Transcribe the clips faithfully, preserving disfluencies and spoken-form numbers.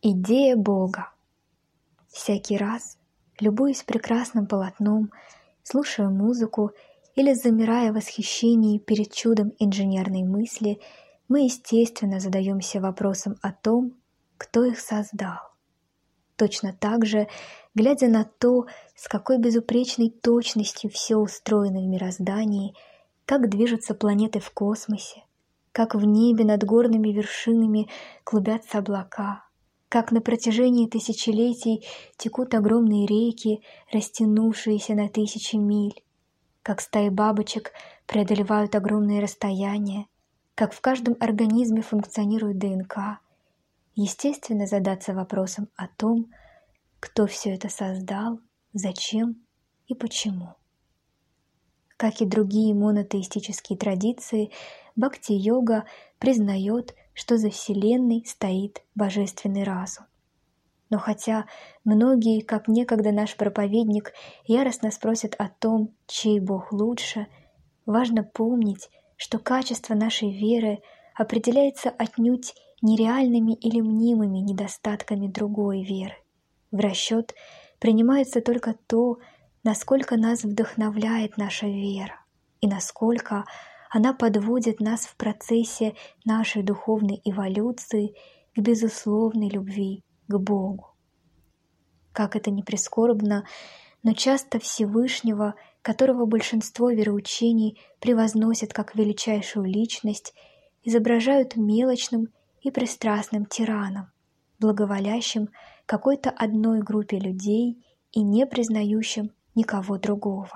Идея Бога. Всякий раз, любуясь прекрасным полотном, слушая музыку или замирая в восхищении перед чудом инженерной мысли, мы, естественно, задаемся вопросом о том, кто их создал. Точно так же, глядя на то, с какой безупречной точностью все устроено в мироздании, как движутся планеты в космосе, как в небе над горными вершинами клубятся облака, как на протяжении тысячелетий текут огромные реки, растянувшиеся на тысячи миль, как стаи бабочек преодолевают огромные расстояния, как в каждом организме функционирует ДНК, естественно, задаться вопросом о том, кто все это создал, зачем и почему. Как и другие монотеистические традиции, бхакти-йога признает, что за Вселенной стоит божественный разум. Но хотя многие, как некогда наш проповедник, яростно спросят о том, чей Бог лучше, важно помнить, что качество нашей веры определяется отнюдь нереальными или мнимыми недостатками другой веры. В расчет принимается только то, насколько нас вдохновляет наша вера и насколько она подводит нас в процессе нашей духовной эволюции к безусловной любви к Богу. Как это ни прискорбно, но часто Всевышнего, которого большинство вероучений превозносят как величайшую личность, изображают мелочным и пристрастным тираном, благоволящим какой-то одной группе людей и не признающим никого другого.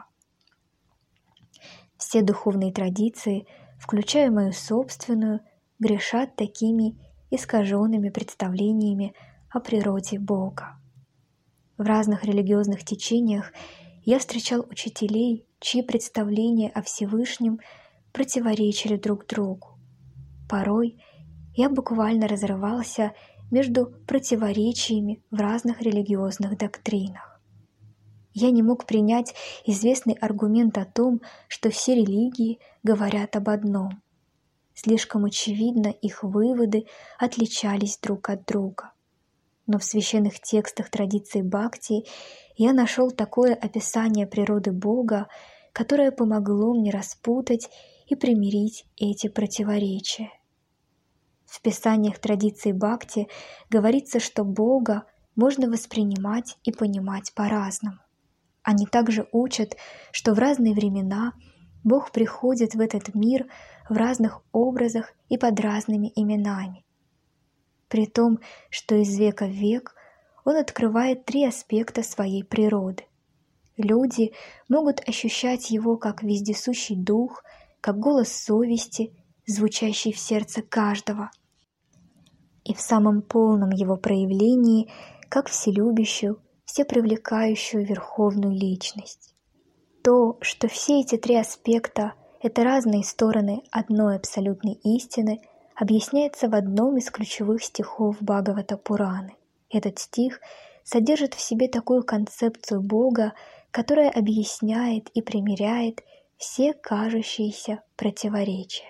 Все духовные традиции, включая мою собственную, грешат такими искаженными представлениями о природе Бога. В разных религиозных течениях я встречал учителей, чьи представления о Всевышнем противоречили друг другу. Порой я буквально разрывался между противоречиями в разных религиозных доктринах. Я не мог принять известный аргумент о том, что все религии говорят об одном. Слишком очевидно, их выводы отличались друг от друга. Но в священных текстах традиции Бхакти я нашел такое описание природы Бога, которое помогло мне распутать и примирить эти противоречия. В писаниях традиции Бхакти говорится, что Бога можно воспринимать и понимать по-разному. Они также учат, что в разные времена Бог приходит в этот мир в разных образах и под разными именами. При том, что из века в век Он открывает три аспекта своей природы. Люди могут ощущать Его как вездесущий дух, как голос совести, звучащий в сердце каждого, и в самом полном Его проявлении, как вселюбящую, всепривлекающую верховную личность. То, что все эти три аспекта — это разные стороны одной абсолютной истины, объясняется в одном из ключевых стихов Бхагавата-пураны. Этот стих содержит в себе такую концепцию Бога, которая объясняет и примиряет все кажущиеся противоречия.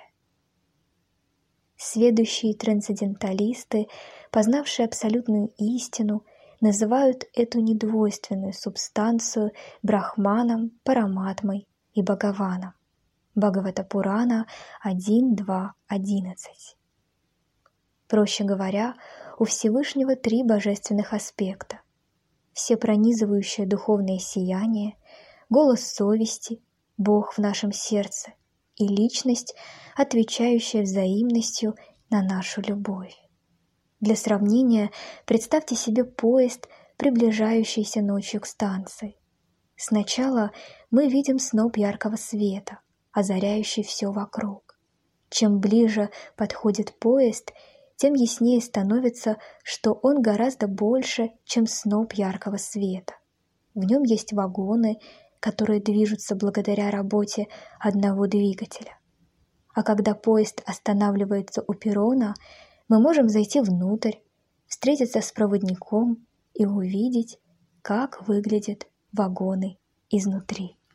Сведущие трансценденталисты, познавшие абсолютную истину, называют эту недвойственную субстанцию Брахманом, Параматмой и Бхагаваном. Бхагавата-пурана один, два, одиннадцать. Проще говоря, у Всевышнего три божественных аспекта: всепронизывающее духовное сияние, голос совести, Бог в нашем сердце и личность, отвечающая взаимностью на нашу любовь. Для сравнения, представьте себе поезд, приближающийся ночью к станции. Сначала мы видим сноп яркого света, озаряющий все вокруг. Чем ближе подходит поезд, тем яснее становится, что он гораздо больше, чем сноп яркого света. В нем есть вагоны, которые движутся благодаря работе одного двигателя. А когда поезд останавливается у перрона, мы можем зайти внутрь, встретиться с проводником и увидеть, как выглядят вагоны изнутри.